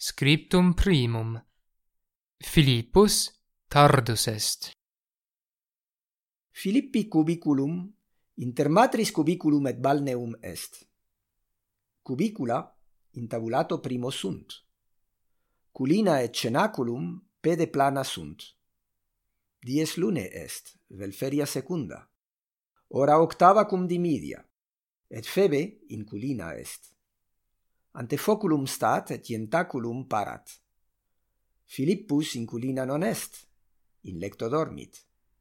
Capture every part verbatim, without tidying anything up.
Scriptum primum. Philippus tardus est. Philippi cubiculum inter matris cubiculum et balneum est. Cubicula intabulato primo sunt. Culina et cenaculum pede plana sunt. Dies lune est, vel feria secunda. Ora octava cum dimidia, et Phoebe in culina est. Ante foculum stat et ientaculum parat. Philippus in culina non est, in lecto dormit.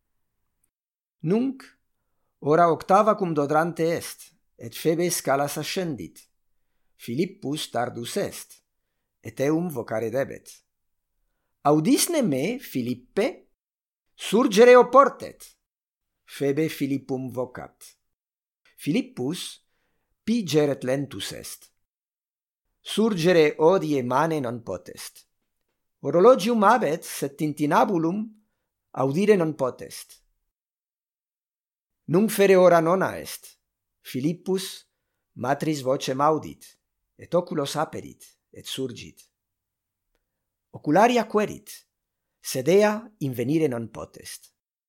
Nunc, ora octava cum dodrante est, et Phoebe scalas ascendit. Philippus tardus est, et eum vocare debet. Audisne me, Philippe, surgere oportet. Phoebe Philippum vocat. Philippus pigeret lentus est. Surgere odie mane non potest. Orologium habet, sed tintinabulum audire non potest. Nunc fere ora nona est. Philippus matris vocem audit, et oculos aperit, et surgit. Ocularia querit, sed ea invenire non potest.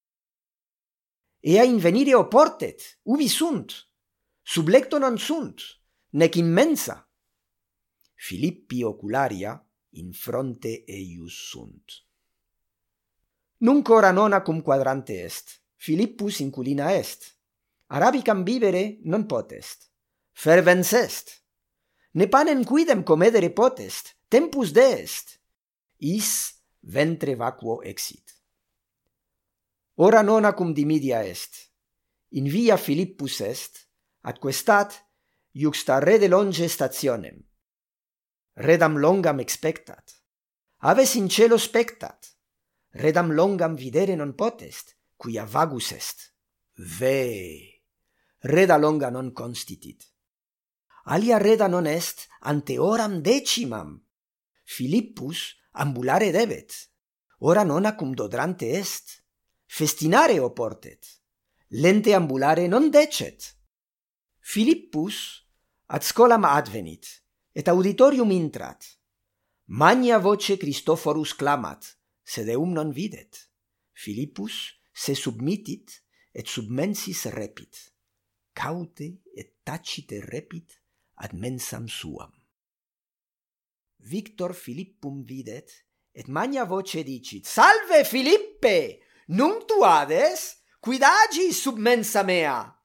Ea invenire oportet, ubi sunt, sub lecto non sunt, nec in mensa. Philippi ocularia in fronte eius sunt. Nunc ora nona cum quadrante est. Philippus in culina est. Arabicam bibere non potest. Fervens est. Ne panem quidem comedere potest. Tempus deest. Is ventre vacuo exit. Ora nona cum dimidia est. In via Philippus est, atque stat iuxta rede longe stationem. Redam longam expectat. Aves in cielo spectat. Redam longam videre non potest, quia vagus est. Ve! Reda longa non constitit. Alia reda non est ante oram decimam. Philippus ambulare debet. Ora nona cum dodrante est. Festinare oportet. Lente ambulare non decet. Philippus ad scolam advenit, et auditorium intrat. Magna voce Christophorus clamat, sed eum non videt. Philippus se submittit, et sub mensis repit. Caute et tacite repit ad mensam suam. Victor Philippum videt, et magna voce dicit: Salve Philippe! Nunc tu ades? Quid agis sub mensa mea?